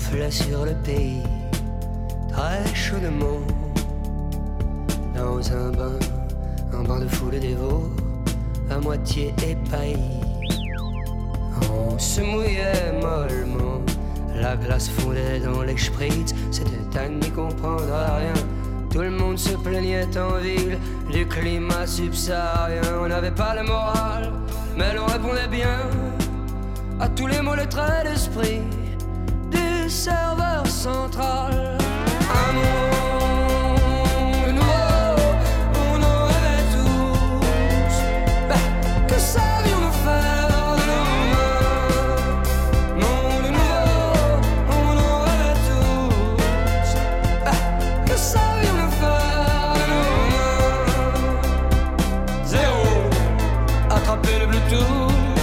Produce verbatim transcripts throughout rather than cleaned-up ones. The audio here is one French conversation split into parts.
reflet sur le pays, très chaudement, dans un bain, un bain de foule dévot, à moitié épaillis. On se mouillait mollement, la glace fondait dans les spritz, c'était à n'y comprendre à rien. Tout le monde se plaignait en ville du climat subsaharien. On n'avait pas le moral, mais l'on répondait bien à tous les mots, les traits d'esprit du serveur central. Un monde nouveau, on en rêvait tous. Bah, que savions-nous faire de nos mains? Monde nouveau, on en rêvait tous. Bah, que savions-nous faire de nos mains? Zéro, attraper le Bluetooth.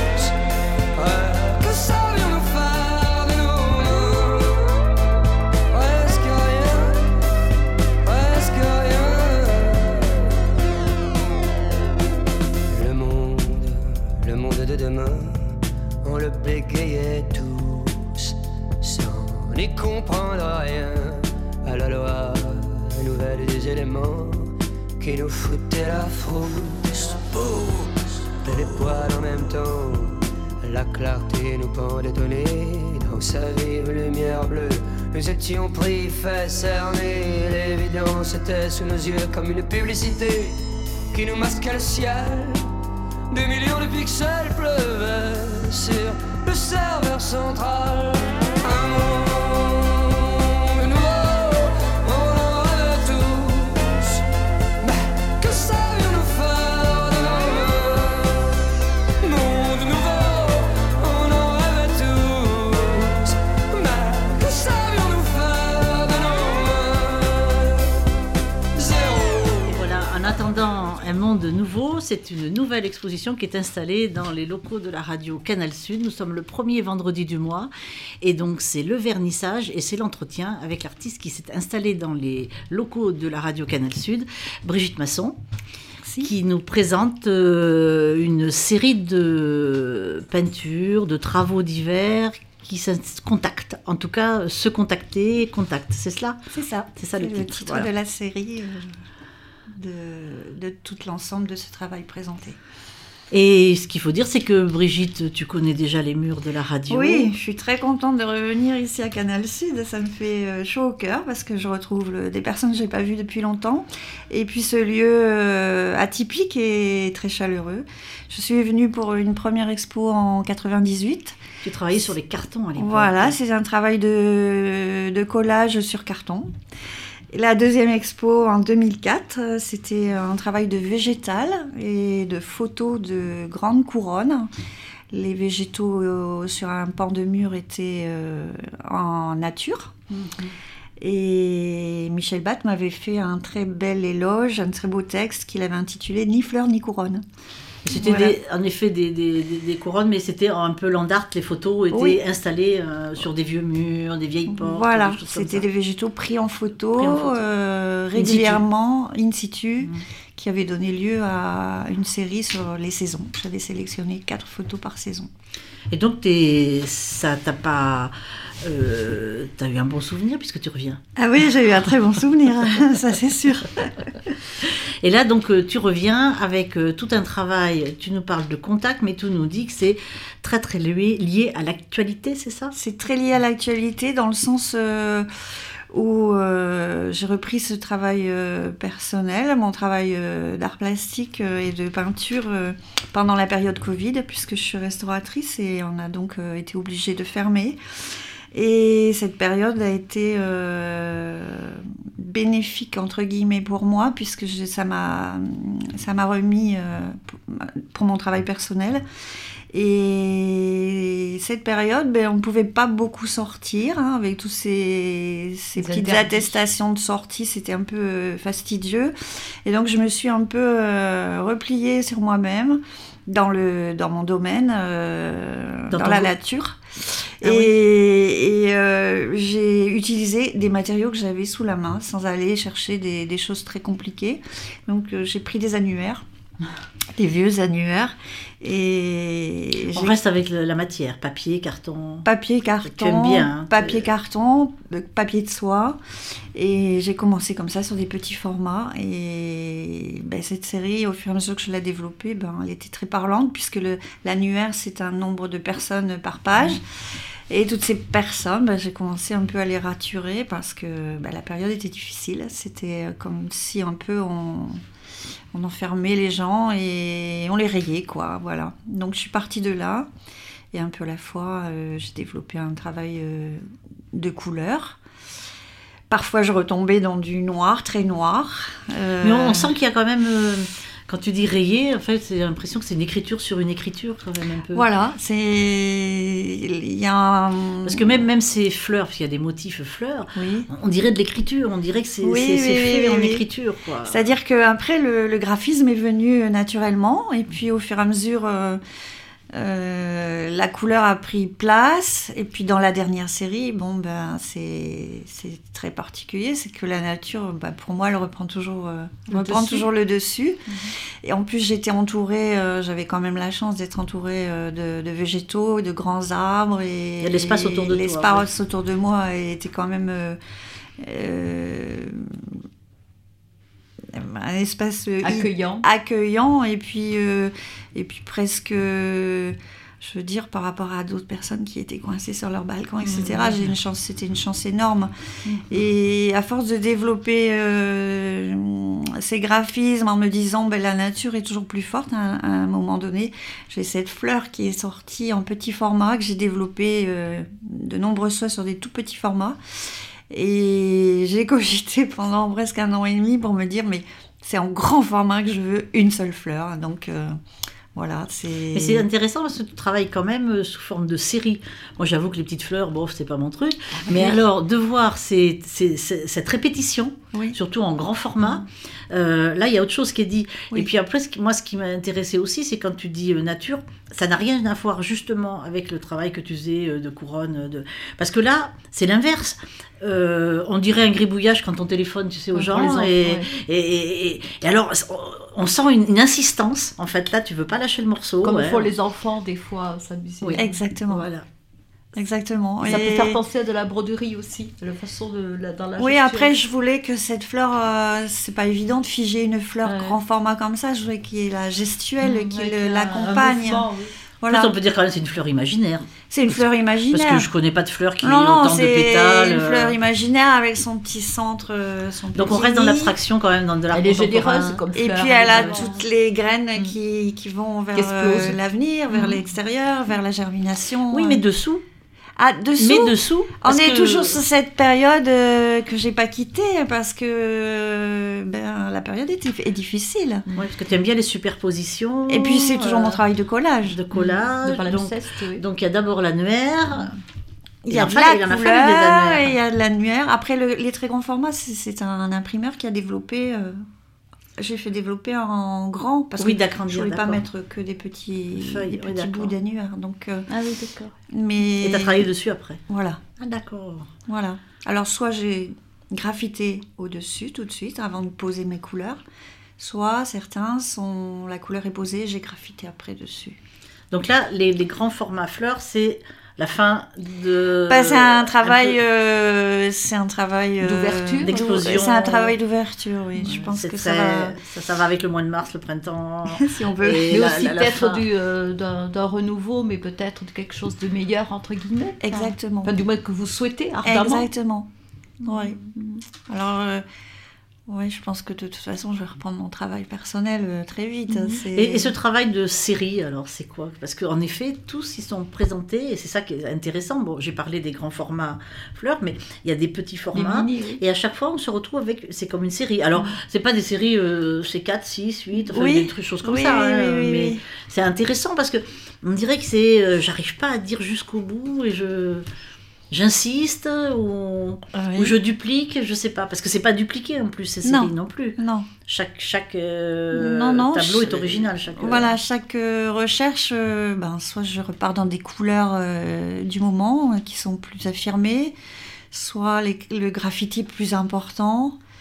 On le bégayait tous, sans n'y comprendre rien à la loi nouvelle des éléments qui nous foutaient la frousse. Les poils en même temps, la clarté nous pendait au nez. Dans sa vive lumière bleue, nous étions pris, fait cerner. L'évidence était sous nos yeux comme une publicité qui nous masquait le ciel. Des millions de pixels pleuvaient sur le serveur central. Un monde nouveau, on en rêvait tous. Mais que savions-nous faire de nos mains? Monde nouveau, on en rêvait tous. Mais que savions-nous faire de nos mains? Zéro. Et voilà, en attendant un monde nouveau, c'est une nouvelle exposition qui est installée dans les locaux de la radio Canal Sud. Nous sommes le premier vendredi du mois et donc c'est le vernissage et c'est l'entretien avec l'artiste qui s'est installé dans les locaux de la radio Canal Sud, Brigitte Masson. Merci. Qui nous présente euh, une série de peintures, de travaux divers qui se contactent, en tout cas se contacter, contact, c'est cela? C'est ça, c'est ça c'est le titre, le titre voilà. de la série. Euh... De, de tout l'ensemble de ce travail présenté. Et ce qu'il faut dire, c'est que Brigitte, tu connais déjà les murs de la radio. Oui, je suis très contente de revenir ici à Canal Sud. Ça me fait chaud au cœur parce que je retrouve le, des personnes que je n'ai pas vues depuis longtemps. Et puis ce lieu euh, atypique et très chaleureux. Je suis venue pour une première expo en quatre-vingt-dix-huit. Tu travaillais sur les cartons à l'époque. Voilà, c'est un travail de, de collage sur carton. La deuxième expo en deux mille quatre, c'était un travail de végétal et de photos de grandes couronnes. Les végétaux sur un pan de mur étaient en nature. Mm-hmm. Et Michel Batte m'avait fait un très bel éloge, un très beau texte qu'il avait intitulé « Ni fleurs ni couronnes ». C'était voilà. des, en effet des, des, des, des couronnes, mais c'était un peu land art. Les photos étaient oui. installées euh, sur des vieux murs, des vieilles portes. Voilà, des c'était des végétaux pris en photo, pris en photo. Euh, régulièrement, in situ, in situ mmh. qui avait donné lieu à une série sur les saisons. J'avais sélectionné quatre photos par saison. Et donc, t'es, ça t'a pas... Euh, t'as eu un bon souvenir puisque tu reviens. Ah oui, j'ai eu un très bon souvenir, ça c'est sûr. Et là, donc, tu reviens avec tout un travail. Tu nous parles de contact, mais tu nous dis que c'est très, très lié, lié à l'actualité, c'est ça ? C'est très lié à l'actualité dans le sens euh, où euh, j'ai repris ce travail euh, personnel, mon travail euh, d'art plastique euh, et de peinture euh, pendant la période Covid, puisque je suis restauratrice et on a donc euh, été obligés de fermer. Et cette période a été euh, bénéfique, entre guillemets, pour moi, puisque je, ça, m'a, ça m'a remis euh, pour, pour mon travail personnel. Et cette période, ben, on ne pouvait pas beaucoup sortir, hein, avec tous ces, ces petites attestations de sortie, c'était un peu fastidieux. Et donc, je me suis un peu euh, repliée sur moi-même, dans, le, dans mon domaine, euh, dans, dans la nature. Ah, et oui. et euh, j'ai utilisé des matériaux que j'avais sous la main, sans aller chercher des, des choses très compliquées. Donc, euh, j'ai pris des annuaires. des vieux annuaires. Et On j'ai... reste avec le- la matière, papier, carton. Papier, Tu aimes carton, bien, hein, papier, tu- carton, euh, papier de soie. Et j'ai commencé comme ça sur des petits formats. Et ben, cette série, au fur et à mesure que je l'ai développée, ben, elle était très parlante puisque le, l'annuaire, c'est un nombre de personnes par page. Et toutes ces personnes, ben, j'ai commencé un peu à les raturer parce que ben, la période était difficile. C'était comme si un peu on... On enfermait les gens et on les rayait, quoi, voilà. Donc je suis partie de là, et un peu à la fois, euh, j'ai développé un travail euh, de couleur. Parfois, je retombais dans du noir, très noir. Euh, Mais on, on sent qu'il y a quand même, euh, quand tu dis rayé, en fait, j'ai l'impression que c'est une écriture sur une écriture, quand même, un peu. Voilà, c'est... Il y a un... Parce que même, même ces fleurs, parce qu'il y a des motifs fleurs, Oui. on dirait de l'écriture, on dirait que c'est, Oui, c'est, oui, c'est oui, fait oui, en oui. écriture, quoi. C'est-à-dire qu'après, le, le graphisme est venu naturellement, et puis au fur et à mesure, euh, euh, la couleur a pris place. Et puis dans la dernière série, bon, ben, c'est, c'est très particulier, c'est que la nature, ben, pour moi, elle reprend toujours euh, Le reprend dessus. toujours le dessus. Mmh. Et en plus, j'étais entourée, euh, j'avais quand même la chance d'être entourée euh, de, de végétaux, de grands arbres. Et, Il y a de l'espace autour de toi, l'espace autour de moi était quand même... Euh, euh, un espace euh, Accueillant. accueillant et puis euh, et puis presque euh, je veux dire par rapport à d'autres personnes qui étaient coincées sur leur balcon, etc. Mmh. J'ai une chance, c'était une chance énorme. Mmh. Et à force de développer euh, ces graphismes en me disant ben, la nature est toujours plus forte, à, à un moment donné j'ai cette fleur qui est sortie en petit format que j'ai développé euh, de nombreuses fois sur des tout petits formats. Et j'ai cogité pendant presque un an et demi pour me dire, mais c'est en grand format que je veux une seule fleur. Donc euh, voilà, c'est... Mais c'est intéressant parce que tu travailles quand même euh, sous forme de série. Moi, j'avoue que les petites fleurs, bon, c'est pas mon truc. Mais Oui. alors, de voir ces, ces- ces- cette répétition, Oui. surtout en grand format, euh, là, il y a autre chose qui est dit. Oui. Et puis après, ce qui- moi, ce qui m'a intéressé aussi, c'est quand tu dis euh, nature, ça n'a rien à voir justement avec le travail que tu faisais euh, de couronne. De... Parce que là, c'est l'inverse. Euh, on dirait un gribouillage quand on téléphone, tu sais, aux Pour gens. les enfants, et, ouais. et, et- et- et alors, on sent une, une insistance. En fait, là, tu veux pas lâcher le morceau. Comme ouais. font les enfants, des fois, s'amuser. Oui. Exactement. Voilà. Exactement. Ça Et- peut faire penser à de la broderie aussi, de la façon de la, dans la Oui, gestuelle. après, je voulais que cette fleur, euh, c'est pas évident de figer une fleur Ouais. grand format comme ça. Je voulais qu'il y ait la gestuelle Mmh, qui avec le- un- l'accompagne. un mouvement, oui. En Voilà. plus, on peut dire quand même que c'est une fleur imaginaire. C'est une fleur imaginaire. Parce que je connais pas de fleur qui ait Non, non, autant de c'est pétales. une euh. fleur imaginaire avec son petit centre, euh, son Donc petit on reste dans nid. l'abstraction quand même, dans de l'art Elle est contemporain. généreuse comme Et fleur. puis elle a évidemment. toutes les graines Mm. qui, qui vont vers Qui explosent. euh, l'avenir, vers Mm. l'extérieur, vers la germination. Oui, mais dessous. Ah, dessous, Mais dessous. on parce est que- toujours sur cette période euh, que j'ai pas quittée parce que euh, ben, la période est, est difficile. Ouais, parce que tu aimes bien les superpositions. Et puis c'est toujours euh, mon travail de collage. de collage. De donc, palimpseste, oui. donc il y a d'abord l'annuaire. Il y a en de fallu- il y la en a fallu des couleur, annuaires. et il y a de l'annuaire. Après, le- les très grands formats, c'est, c'est un imprimeur qui a développé... euh, j'ai fait développer en grand parce Oui, que d'agrandir, je voulais pas d'accord. mettre que des petits, Feuilles, des oui, petits d'accord. bouts d'annuaire. Donc, euh, Ah oui, d'accord. mais Et tu as travaillé dessus après. Voilà, Ah d'accord. voilà. Alors, soit j'ai graffité au-dessus tout de suite avant de poser mes couleurs, soit certains sont... La couleur est posée, j'ai graffité après dessus. Donc là, les, les grands formats fleurs, c'est la fin de... Bah, c'est un travail, peu- euh, c'est un travail euh, D'ouverture. D'explosion. C'est un travail d'ouverture, oui. Je pense C'est que très- ça va, ça, ça va avec le mois de mars, le printemps. si on veut. Et Mais la- aussi la- la peut-être fin. du, euh, d'un, d'un renouveau, mais peut-être de quelque chose de meilleur, entre guillemets. Exactement. Enfin, du moins que vous souhaitez, ardemment. Exactement. Oui. Alors, euh, ouais, je pense que de toute façon, je vais reprendre mon travail personnel euh, très vite. Mhm. C'est... Et, et ce travail de série, alors c'est quoi? Parce qu'en effet, tous ils sont présentés, et c'est ça qui est intéressant. Bon, j'ai parlé des grands formats fleurs, mais il y a des petits Des formats. mini, oui. Et à chaque fois, on se retrouve avec. C'est comme une série. Alors, c'est pas des séries, euh, c'est quatre, six, huit, enfin, Oui. des trucs, choses comme Oui, ça. oui, hein, oui, oui, mais oui. c'est intéressant parce que on dirait que c'est. euh, j'arrive pas à dire jusqu'au bout et je. J'insiste ou, Oui. ou je duplique, je sais pas. Parce que c'est pas dupliqué en plus, ces séries Non. non plus. Non. Chaque, chaque euh, Non, non, tableau je- est original. Chaque, euh, Voilà, chaque euh, recherche, euh, ben, soit je repars dans des couleurs euh, du moment euh, qui sont plus affirmées, soit les- le graffiti plus important.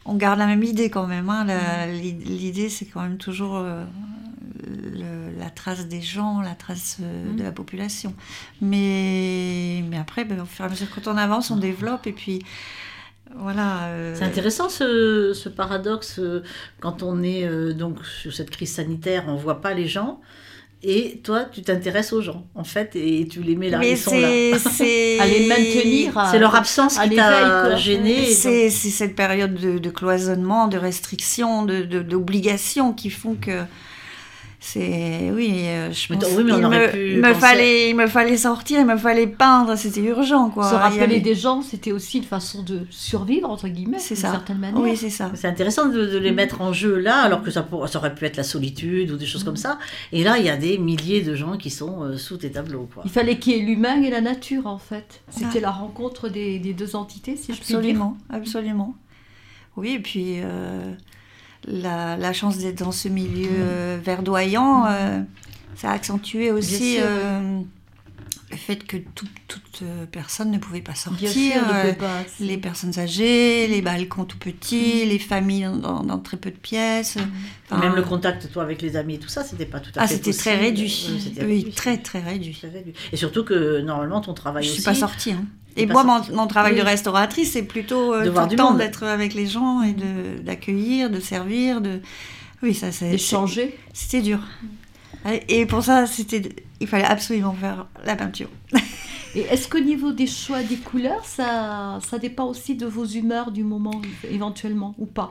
on garde la même idée quand même. Hein. La, l'idée, c'est quand même toujours euh, le, la trace des gens, la trace euh, mmh. de la population. Mais, mais après, ben, au fur et à mesure, quand on avance, on développe et puis... Voilà, euh... C'est intéressant ce, ce paradoxe euh, quand on est euh, donc sur cette crise sanitaire, on voit pas les gens et toi tu t'intéresses aux gens en fait et tu les mets là, mais ils sont c'est, là. C'est... à les maintenir, à... c'est leur absence à qui t'a gêné. C'est, donc... c'est cette période de, de cloisonnement, de restriction, de, de, d'obligation qui font que c'est oui, euh, je mais pense. Oui, mais on il aurait me, pu il me penser... fallait, il me fallait sortir, il me fallait peindre, c'était urgent quoi. Se rappeler avait... des gens, c'était aussi une façon de survivre entre guillemets, c'est d'une ça. certaine manière. Oui, c'est ça. C'est intéressant de, de les mettre en jeu là, alors que ça, pour, ça aurait pu être la solitude ou des choses mmh. comme ça. Et là, il y a des milliers de gens qui sont euh, sous tes tableaux, quoi. Il fallait qu'il y ait l'humain et la nature en fait. C'était ah. la rencontre des, des deux entités, si absolument, je puis dire. Absolument. Oui, et puis. Euh... La, la chance d'être dans ce milieu euh, verdoyant, euh, ça a accentué aussi euh, le fait que tout, toute euh, personne ne pouvait pas sortir. Bien sûr, euh, pas, les personnes âgées, les balcons tout petits, mmh. les familles dans, dans très peu de pièces. Mmh. Même le contact, toi, avec les amis et tout ça, c'était pas tout à ah, fait c'était possible. Très réduit. Oui, c'était oui réduit. très, très réduit. très réduit. Et surtout que, normalement, ton travail Je aussi... Je suis pas sortie, hein. Et pas moi, mon, sorti. mon travail oui. de restauratrice, c'est plutôt euh, de tout le temps d'être avec les gens et de, d'accueillir, de servir, de... Oui, ça, c'est... D'échanger. C'est, c'était dur. Et pour ça, c'était, il fallait absolument faire la peinture. Et est-ce qu'au niveau des choix des couleurs, ça, ça dépend aussi de vos humeurs du moment, éventuellement, ou pas ?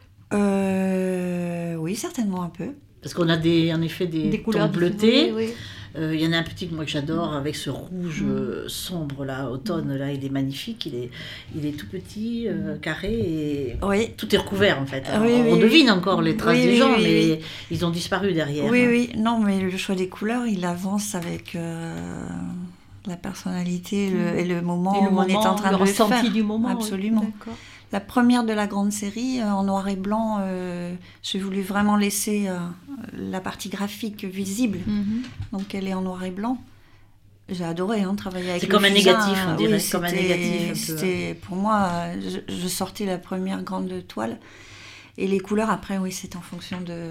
euh, Oui, certainement un peu. Parce qu'on a des, en effet des, des couleurs bleutées. Oui, oui. Euh, il y en a un petit que moi que j'adore avec ce rouge euh, sombre là, automne là, il est magnifique, il est, il est tout petit, euh, carré et oui. tout est recouvert en fait. Oui, on oui, on devine oui. encore les traces oui, des oui, gens, oui, mais oui. ils ont disparu derrière. Oui, hein. oui, non, mais le choix des couleurs, il avance avec euh, la personnalité le, et le moment et le où moment, on est en train le de le faire. ressenti du moment. Absolument. Oui, d'accord. La première de la grande série, euh, en noir et blanc, euh, j'ai voulu vraiment laisser euh, la partie graphique visible. Mm-hmm. Donc elle est en noir et blanc. J'ai adoré hein, travailler avec c'est le comme fusain. un négatif, on dirait, oui, comme un négatif. Un c'était, pour moi, je, je sortais la première grande toile. Et les couleurs, après, oui, c'est en fonction de,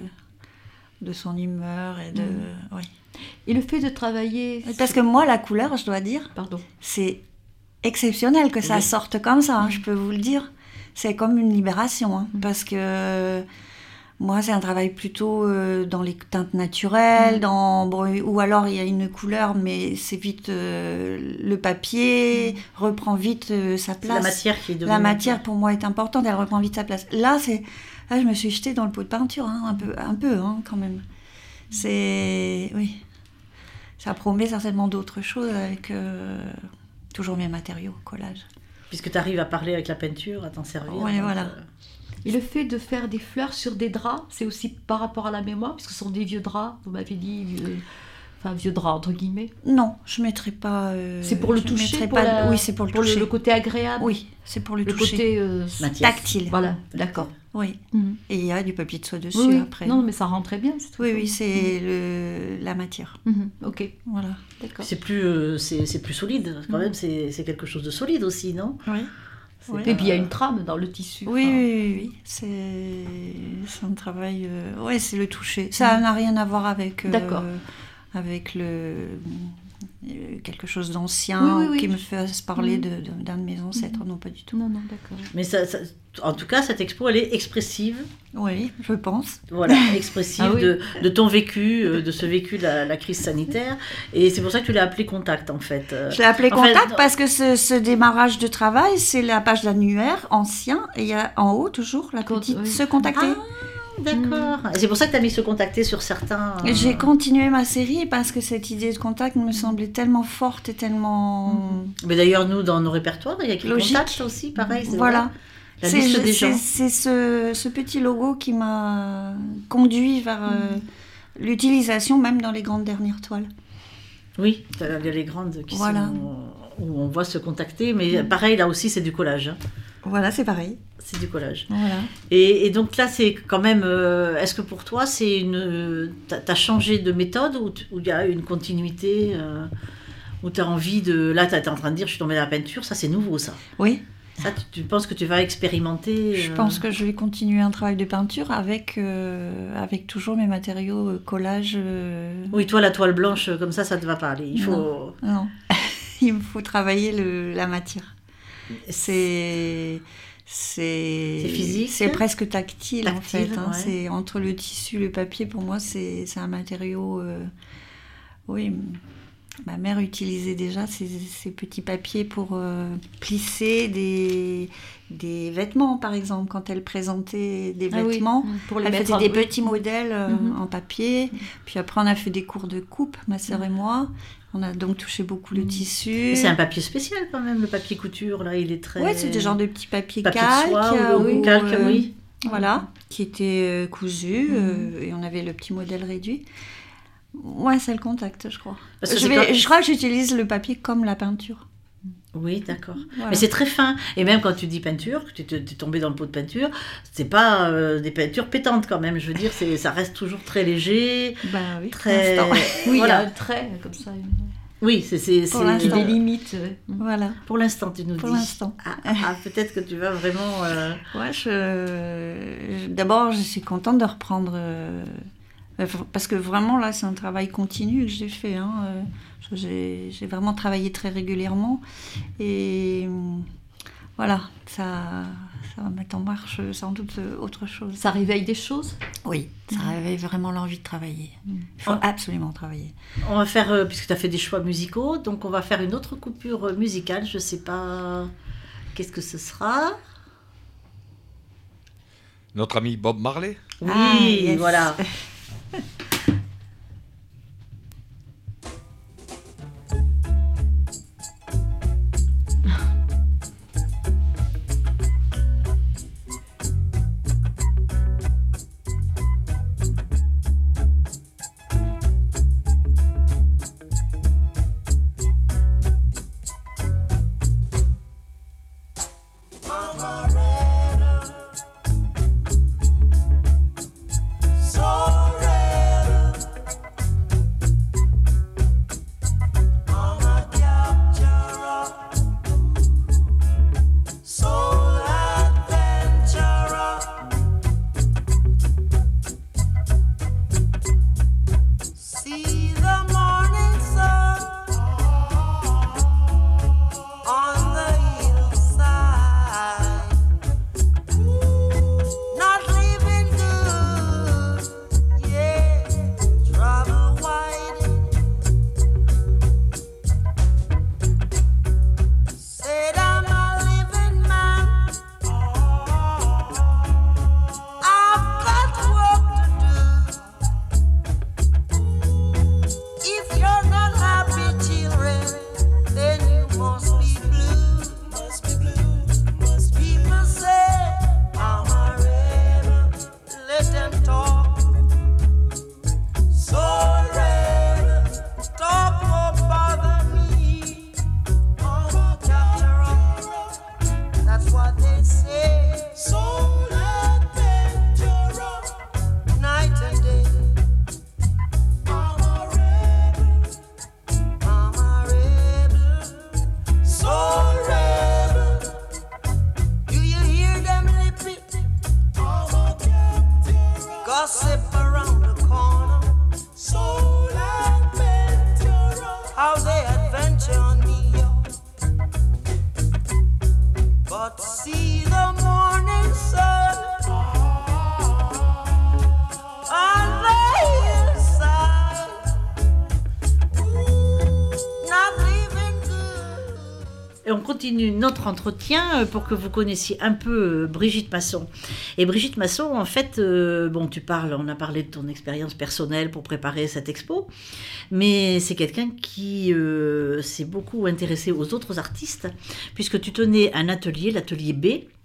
de son humeur. Et, de, mm. oui. et le fait de travailler... Parce que moi, la couleur, je dois dire, Pardon. c'est exceptionnel que ça oui. sorte comme ça, hein, mm. je peux vous le dire. C'est comme une libération, hein, mm. parce que... Moi, c'est un travail plutôt euh, dans les teintes naturelles, mmh. dans, bon, ou alors il y a une couleur, mais c'est vite euh, le papier mmh. reprend vite euh, sa place. C'est la matière qui est devenue. La matière pour moi est importante, elle reprend vite sa place. Là, c'est, là je me suis jetée dans le pot de peinture, hein, un peu, un peu hein, quand même. C'est, oui, ça promet certainement d'autres choses avec euh, toujours mes matériaux, collage. Puisque tu arrives à parler avec la peinture, à t'en servir. Oui, voilà. Euh... Et le fait de faire des fleurs sur des draps, c'est aussi par rapport à la mémoire, puisque ce sont des vieux draps, vous m'avez dit, vieux, enfin vieux draps entre guillemets. Non, je ne mettrai pas... Euh, c'est pour le toucher pour pas, la, Oui, c'est pour le pour toucher. Le, le côté agréable. Oui, c'est pour le, le toucher. Le côté euh, tactile. Voilà, d'accord. Oui, mm-hmm. et il y a du papier de soie dessus oui, après. Non, mais ça rend très bien. Oui, oui, c'est mm-hmm. le, la matière. Mm-hmm. Ok, voilà. D'accord. C'est plus, euh, c'est, c'est plus solide, quand mm-hmm. même, c'est, c'est quelque chose de solide aussi, non ? Oui. Oui. Et puis il y a une trame dans le tissu. Oui, enfin... oui, oui, oui. C'est... c'est un travail. Euh... Oui, c'est le toucher. Ça mmh. n'a rien à voir avec. Euh... D'accord. Avec le. Quelque chose d'ancien oui, oui, oui. qui me fasse parler mmh. de, de, d'un de mes ancêtres. Mmh. Non, pas du tout. Non, non, d'accord. Mais ça, ça, en tout cas, cette expo, elle est expressive. Oui, je pense. Voilà, expressive ah, oui. de, de ton vécu, de ce vécu de la, la crise sanitaire. Et c'est pour ça que tu l'as appelé Contact, en fait. Je l'ai appelé en Contact fait, parce que ce, ce démarrage de travail, c'est la page d'annuaire ancien. Et il y a en haut toujours la petite oui. Se contacter. Ah. D'accord. Et c'est pour ça que tu as mis se contacter sur certains... Euh... J'ai continué ma série parce que cette idée de contact me semblait tellement forte et tellement... Mmh. Mais d'ailleurs, nous, dans nos répertoires, il y a écrit Logique. Contact aussi, pareil. C'est voilà. Vrai. La c'est, liste je, des c'est, gens. C'est ce, ce petit logo qui m'a conduit vers mmh. euh, l'utilisation même dans les grandes dernières toiles. Oui, il y a les grandes qui voilà. sont... où on voit se contacter, mais mmh. pareil, là aussi, c'est du collage. Hein. Voilà, c'est pareil. C'est du collage. Voilà. Et, et donc là, c'est quand même... Euh, est-ce que pour toi, c'est une... T'as, t'as changé de méthode ou il y a une continuité euh, où tu as envie de... Là, tu es en train de dire, je suis tombée dans la peinture, ça, c'est nouveau, ça. Oui. Ça, tu, tu penses que tu vas expérimenter Je euh... pense que je vais continuer un travail de peinture avec, euh, avec toujours mes matériaux euh, collage. Euh... Oui, toi, la toile blanche, comme ça, ça ne te va pas aller. Il faut... Non, non. Il me faut travailler le, la matière. C'est... C'est, c'est physique. C'est presque tactile, tactile en fait. Hein. Ouais. C'est, entre le tissu et le papier, pour moi, c'est, c'est un matériau... Euh, oui, ma mère utilisait déjà ces, ces petits papiers pour euh, plisser des, des vêtements, par exemple. Quand elle présentait des ah vêtements, oui, pour les elle faisait des oui. petits modèles euh, mm-hmm. en papier. Puis après, on a fait des cours de coupe, ma sœur mm-hmm. et moi. On a donc touché beaucoup le tissu. Mais c'est un papier spécial quand même, le papier couture, là, il est très... Oui, c'est des genres de petits papiers papier calques. De soie, euh, ou, ou calque, euh, oui. Voilà, qui étaient euh, cousus, mmh. euh, et on avait le petit modèle réduit. Ouais, c'est le contact, je crois. Parce que je, vais, comme... je crois que j'utilise le papier comme la peinture. Oui, d'accord. Voilà. Mais c'est très fin. Et même quand tu dis peinture, que tu es tombé dans le pot de peinture, c'est pas euh, des peintures pétantes quand même. Je veux dire, c'est, ça reste toujours très léger. Bah oui, très... Oui, voilà. Il y a un trait comme ça. Oui, c'est... c'est, c'est... Il y a des limites. Ouais. Voilà. Pour l'instant, tu nous Pour dis. l'instant. Ah, ah, peut-être que tu vas vraiment... Euh... Ouais, je... D'abord, je suis contente de reprendre... Euh... Parce que vraiment, là, c'est un travail continu que j'ai fait. Hein. J'ai, j'ai vraiment travaillé très régulièrement. Et voilà, ça, ça va mettre en marche sans doute autre chose. Ça réveille des choses ? Oui, ça mmh. réveille vraiment l'envie de travailler. Il faut oh. absolument travailler. On va faire, euh, puisque tu as fait des choix musicaux, donc on va faire une autre coupure musicale. Je ne sais pas qu'est-ce que ce sera. Notre ami Bob Marley ? Oui, ah, yes. Voilà. Notre entretien pour que vous connaissiez un peu Brigitte Masson. Et Brigitte Masson, en fait, euh, bon, tu parles, on a parlé de ton expérience personnelle pour préparer cette expo, mais c'est quelqu'un qui euh, s'est beaucoup intéressé aux autres artistes, puisque tu tenais un atelier, l'atelier B,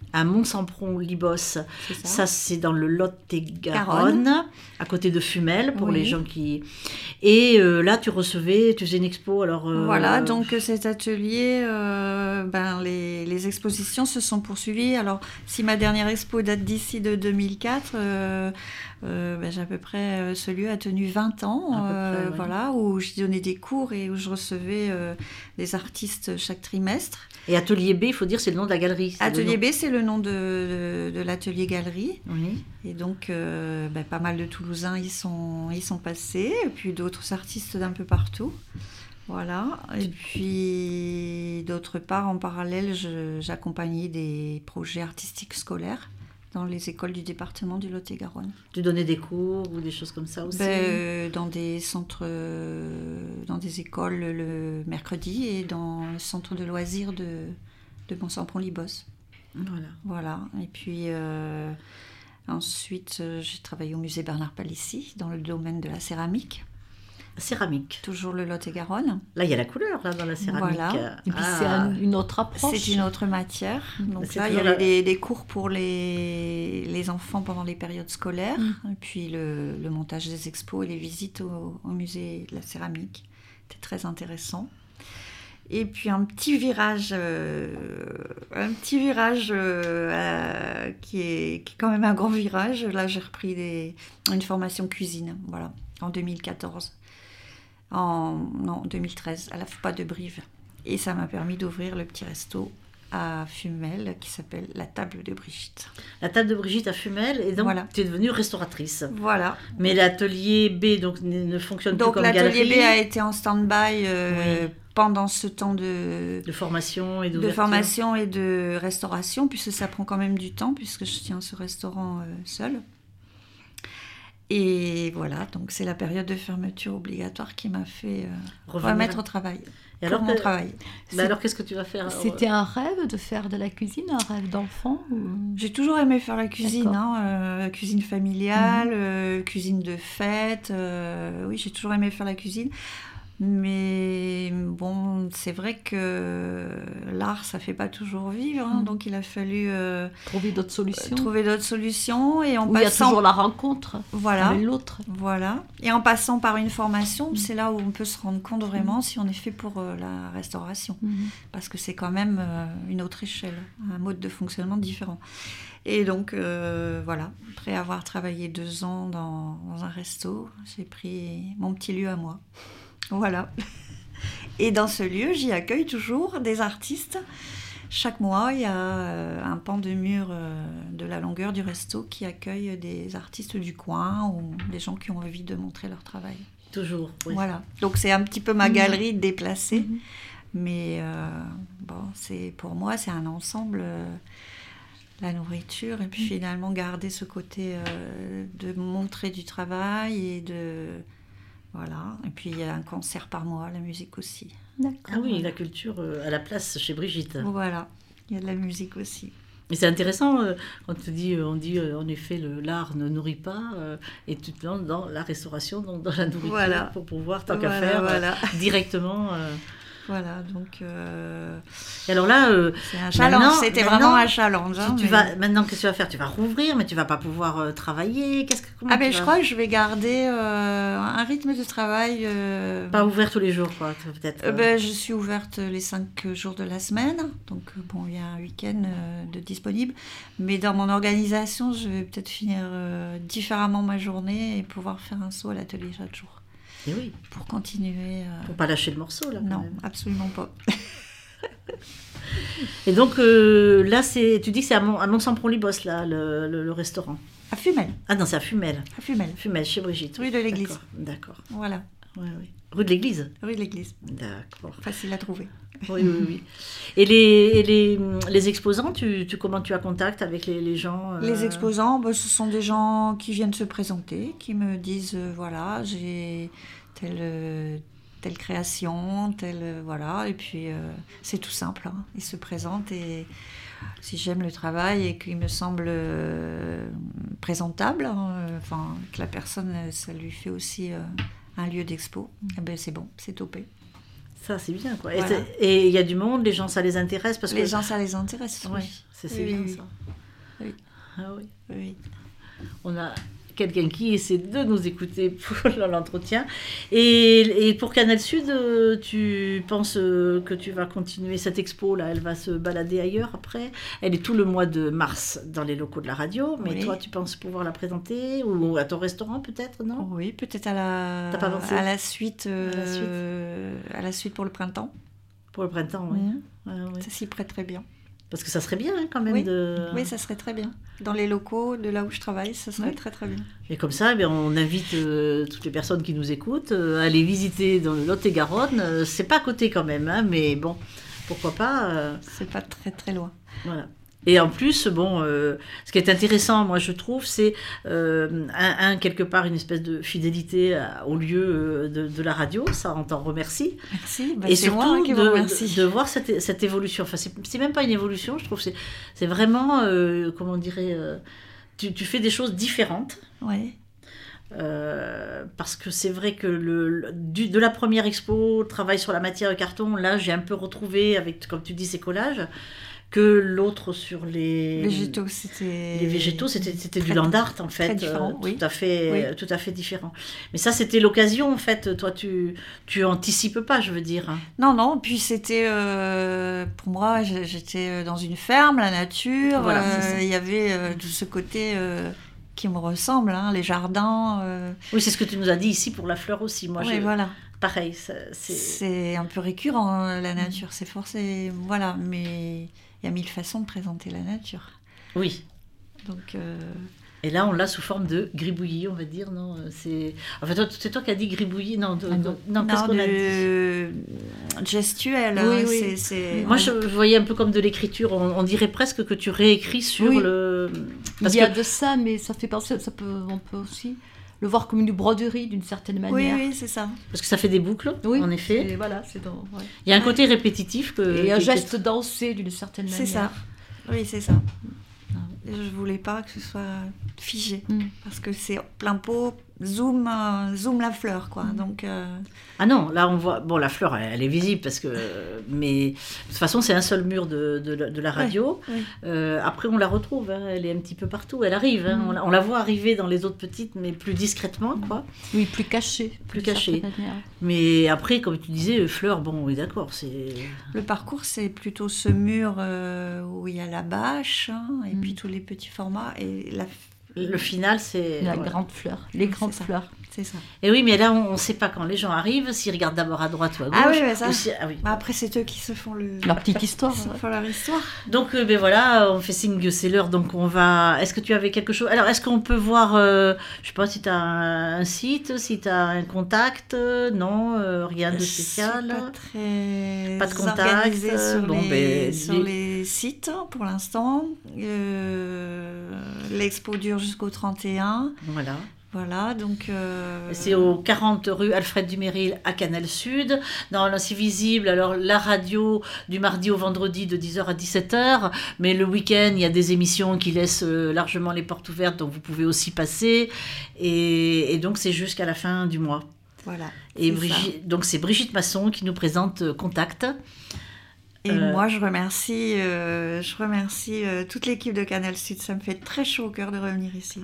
à Mont-Sampron-Libos. C'est ça. Ça, c'est dans le Lot-et-Garonne, à côté de Fumel, pour Oui. les gens qui... Et euh, là, tu recevais, tu faisais une expo, alors... euh, Voilà, donc euh, cet atelier, euh, ben, les, les expositions se sont poursuivies. Alors, si ma dernière expo date d'ici de deux mille quatre, euh, euh, ben, j'ai à peu près, euh, ce lieu a tenu vingt ans, À peu euh, près, ouais. voilà, où j'ai donné des cours et où je recevais euh, des artistes chaque trimestre. Et Atelier B, il faut dire, c'est le nom de la galerie. c'est le Atelier nom- B, c'est le nom de, de, de l'atelier galerie. Oui. Et donc, euh, ben, pas mal de Toulousains y sont, y sont passés, et puis d'autres artistes d'un peu partout. Voilà. Et puis, d'autre part, en parallèle, je- j'accompagnais des projets artistiques scolaires dans les écoles du département du Lot-et-Garonne. Tu donnais des cours ou des choses comme ça aussi. Ben, euh, dans des centres, euh, dans des écoles le mercredi et dans le centre de loisirs de, de Mont-Sampron-Libos. Voilà. Voilà. Et puis euh, ensuite, euh, j'ai travaillé au musée Bernard Palissy dans le domaine de la céramique, Céramique. toujours le Lot-et-Garonne. Là, il y a la couleur, là, dans la céramique. Voilà. Et puis Ah. c'est un- une autre approche. C'est une autre matière. Donc C'est là, il y toujours avait la- des, des cours pour les, les enfants pendant les périodes scolaires, Mm. et puis le, le montage des expos et les visites au, au musée de la céramique. C'était très intéressant. Et puis un petit virage, euh, un petit virage euh, euh, qui, est, qui est quand même un grand virage. Là, j'ai repris des, une formation cuisine, voilà, en deux mille quatorze. En non, deux mille treize, à la F P A de Brive. Et ça m'a permis d'ouvrir le petit resto à Fumel qui s'appelle La Table de Brigitte. La table de Brigitte à Fumel, et donc Voilà. tu es devenue restauratrice. Voilà. Mais l'atelier B donc, ne ne fonctionne Donc plus comme l'atelier galerie B a été en stand-by euh, Oui. pendant ce temps de, de formation et de d'ouverture. formation et de restauration, puisque ça prend quand même du temps, puisque je tiens ce restaurant euh, seul. Et voilà, donc c'est la période de fermeture obligatoire qui m'a fait euh, Revenir. remettre au travail. Et pour alors, mon que- travail. bah alors qu'est-ce que tu vas faire alors C'était un rêve de faire de la cuisine, un rêve d'enfant ou... J'ai toujours aimé faire la cuisine, D'accord. hein, euh, cuisine familiale, euh, cuisine de fête. euh, oui, j'ai toujours aimé faire la cuisine. Mais bon, c'est vrai que l'art, ça fait pas toujours vivre. hein, Mhm. donc il a fallu euh, Trouver d'autres solutions. trouver d'autres solutions. Et en Où il y a passant, toujours la rencontre voilà, avec l'autre. voilà. Et en passant par une formation, Mhm. c'est là où on peut se rendre compte vraiment si on est fait pour euh, la restauration. Mhm. Parce que c'est quand même euh, une autre échelle, un mode de fonctionnement différent. Et donc, euh, voilà, après avoir travaillé deux ans dans, dans un resto, j'ai pris mon petit lieu à moi. Voilà. Et dans ce lieu, j'y accueille toujours des artistes. Chaque mois, il y a euh, un pan de mur euh, de la longueur du resto qui accueille des artistes du coin ou des gens qui ont envie de montrer leur travail. Toujours. Oui. Voilà. Donc, c'est un petit peu ma Mhm. galerie déplacée. Mhm. Mais euh, bon, c'est, pour moi, c'est un ensemble, euh, la nourriture, et puis finalement garder ce côté euh, de montrer du travail et de... Voilà. Et puis il y a un concert par mois, la musique aussi. D'accord. Ah oui, la culture euh, à la place chez Brigitte. Voilà. Il y a de la musique aussi. Mais c'est intéressant euh, quand on dit, euh, on dit euh, en effet le, l'art ne nourrit pas euh, et tu te lances dans la restauration, donc dans la nourriture Voilà. pour pouvoir tant qu'à Voilà, faire euh, voilà. directement. euh. Voilà, donc euh, Et alors là, euh, c'est un challenge. Maintenant- C'était maintenant, vraiment un challenge. si hein, tu mais- vas maintenant qu'est-ce que tu vas faire? Tu vas rouvrir, mais tu vas pas pouvoir euh, travailler. Qu'est-ce que comment Ah tu ben je vas- crois que je vais garder euh, un rythme de travail. euh, Pas ouvert tous les jours, quoi, peut-être. Euh, euh. ben, je suis ouverte les cinq jours de la semaine, donc euh, bon, il y a un week-end euh, de disponible. Mais dans mon organisation, je vais peut-être finir euh, différemment ma journée et pouvoir faire un saut à l'atelier chaque jour Et oui, pour continuer. euh, pour pas lâcher le morceau là. quand Non, même. absolument pas. Et donc euh, là, c'est, tu dis que c'est à, Mont, à Mont-Sampron-Libos là, le, le, le restaurant. À Fumel, Ah non, c'est à Fumel. à Fumel, Fumel, chez Brigitte. rue de l'Église. D'accord. D'accord. Voilà, Ouais, ouais. Rue de l'Église. rue de l'Église. D'accord. Facile à trouver. Oui, oui, oui. Et les, et les, les exposants, tu, tu, comment tu as contact avec les, les gens euh, Les exposants, ben, ce sont des gens qui viennent se présenter, qui me disent euh, voilà, j'ai telle, euh, telle création, telle. euh, voilà, et puis euh, c'est tout simple. hein. Ils se présentent et si j'aime le travail et qu'il me semble euh, présentable, hein, euh, enfin, que la personne, euh, ça lui fait aussi euh, un lieu d'expo, eh ben, c'est bon, c'est topé. Ça, c'est bien, quoi. Voilà. Et il y a du monde, les gens, ça les intéresse parce Les que... gens, ça les intéresse. Ouais, Oui. c'est, c'est Oui, bien, oui. ça. Oui. Ah oui. Oui. On a quelqu'un qui essaie de nous écouter pour l'entretien. Et, et pour Canal Sud, euh, tu penses euh, que tu vas continuer cette expo là? Elle va se balader ailleurs après? Elle est tout le mois de mars dans les locaux de la radio, mais Oui. toi, tu penses pouvoir la présenter ou à ton restaurant peut-être, non? Oui, peut-être à la, T'as pas pensé à la suite, euh, À la suite. à la suite pour le printemps. Pour le printemps, oui. Mhm. Ouais, ouais. Ça s'y prête très bien. Parce que ça serait bien hein, quand même Oui. de... Oui, ça serait très bien. Dans les locaux de là où je travaille, ça serait Oui. très très bien. Et comme ça, eh bien, on invite euh, toutes les personnes qui nous écoutent euh, à aller visiter dans le Lot-et-Garonne. Euh, c'est pas à côté quand même, hein, mais bon, pourquoi pas. euh, C'est pas très très loin. voilà. Et en plus, bon, euh, ce qui est intéressant, moi je trouve, c'est euh, un, un, quelque part une espèce de fidélité à- au lieu euh, de, de la radio. Ça, on t'en remercie. Merci. Bah, Et c'est surtout moi hein, qui vous de, remercie. de, de voir cette, cette évolution. Enfin, c'est, c'est même pas une évolution, je trouve. C'est, c'est vraiment, euh, comment on dirait, euh, tu, tu fais des choses différentes. Ouais. Euh, parce que c'est vrai que le, le- du, de la première expo, travail sur la matière carton, là j'ai un peu retrouvé avec, comme tu dis, ces collages, que l'autre sur les Végétaux, c'était. les végétaux, c'était, c'était du très- land art en fait, très différent, euh, oui. tout à fait, Oui. euh, tout à fait différent. Mais ça, c'était l'occasion en fait. Toi, tu, tu anticipes pas, je veux dire. hein. Non, non, puis c'était. euh, pour moi, j'ai- j'étais dans une ferme, la nature. Voilà, euh, c'est ça. Il y avait euh, tout ce côté euh, qui me ressemble, hein, les jardins. euh, Oui, c'est ce que tu nous as dit ici pour la fleur aussi. Moi, ouais, je- voilà. pareil, ça- c'est. C'est un peu récurrent, hein, la nature, c'est forcé. Voilà, mais il y a mille façons de présenter la nature. Oui. Donc, euh, Et là, on l'a sous forme de gribouillis, on va dire, non euh, c'est... Enfin, toi, c'est toi qui as dit gribouillis, non, de- Ah, de- non. non, qu'est-ce non, qu'on a dit de gestuel, Oui, hein, oui. c'est- c'est- Moi, je voyais un peu comme de l'écriture. On, on dirait presque que tu réécris sur Oui. le... Parce Il y a que... de ça, mais ça fait penser, ça peut, on peut aussi le voir comme une broderie d'une certaine Oui, manière. oui, c'est ça. Parce que ça fait des boucles, Oui, en effet. Et voilà, c'est dans, ouais. Il y a un Ouais. côté répétitif. Que, Et un qui- geste dansé d'une certaine manière. C'est ça. Oui, c'est ça. Je voulais pas que ce soit figé, Mm. parce que c'est plein pot, zoom, euh, zoom la fleur, quoi. Donc, euh, Ah non, là, on voit... Bon, la fleur, elle, elle est visible, parce que... Mais de toute façon, c'est un seul mur de, de, la- de la radio. ouais. Euh, après, on la retrouve. hein, Elle est un petit peu partout. Elle arrive. hein, Mm. on, la, on la voit arriver dans les autres petites, mais plus discrètement, quoi. Oui, plus caché. Plus d'une caché. certaine manière. Mais après, comme tu disais, fleurs, bon, oui, d'accord, c'est... Le parcours, c'est plutôt ce mur euh, où il y a la bâche, hein, et Mm. puis tous les petits formats, et la... Le final, c'est... La voilà. grande fleur, les grandes ça. fleurs. c'est ça. Et oui, mais là, on ne sait pas quand les gens arrivent, s'ils regardent d'abord à droite ou à gauche. Ah oui, mais ça- ou si- ah oui. Bah, après, c'est eux qui se font le... Leur petite histoire. qui se ouais. font leur histoire. Donc, euh, ben voilà, on fait signe que c'est l'heure, donc on va... Est-ce que tu avais quelque chose... Alors, est-ce qu'on peut voir... euh, je sais pas si tu as un, un site, si tu as un contact, euh, non, euh, rien de Je spécial. suis pas très Pas de contact, organisée euh, sur, bon, les, ben, sur les- les sites pour l'instant. Euh, L'expo dure jusqu'au trente et un. Voilà. Voilà, donc... euh, C'est au quarante rue Alfred Duméril à Canal Sud. Dans l'Ainsi Visible, alors la radio du mardi au vendredi de dix heures à dix-sept heures. Mais le week-end, il y a des émissions qui laissent euh, largement les portes ouvertes, donc vous pouvez aussi passer. Et, et donc c'est jusqu'à la fin du mois. Voilà. Et c'est Brigitte, donc c'est Brigitte Masson qui nous présente euh, Contact. Et Euh, moi, je remercie, euh, je remercie euh, toute l'équipe de Canal Sud. Ça me fait très chaud au cœur de revenir ici.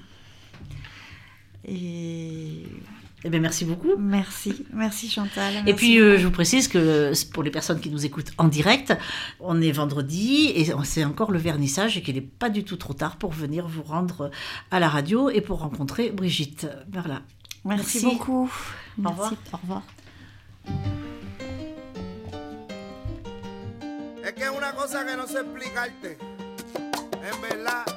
Et Eh bien, merci beaucoup. merci, merci Chantal. Et merci puis, euh, beaucoup. je vous précise que pour les personnes qui nous écoutent en direct, on est vendredi et c'est encore le vernissage et qu'il n'est pas du tout trop tard pour venir vous rendre à la radio et pour rencontrer Brigitte. Voilà. merci, merci. beaucoup. Au revoir. Merci, au revoir. Es que es una cosa que no sé explicarte. En verdad,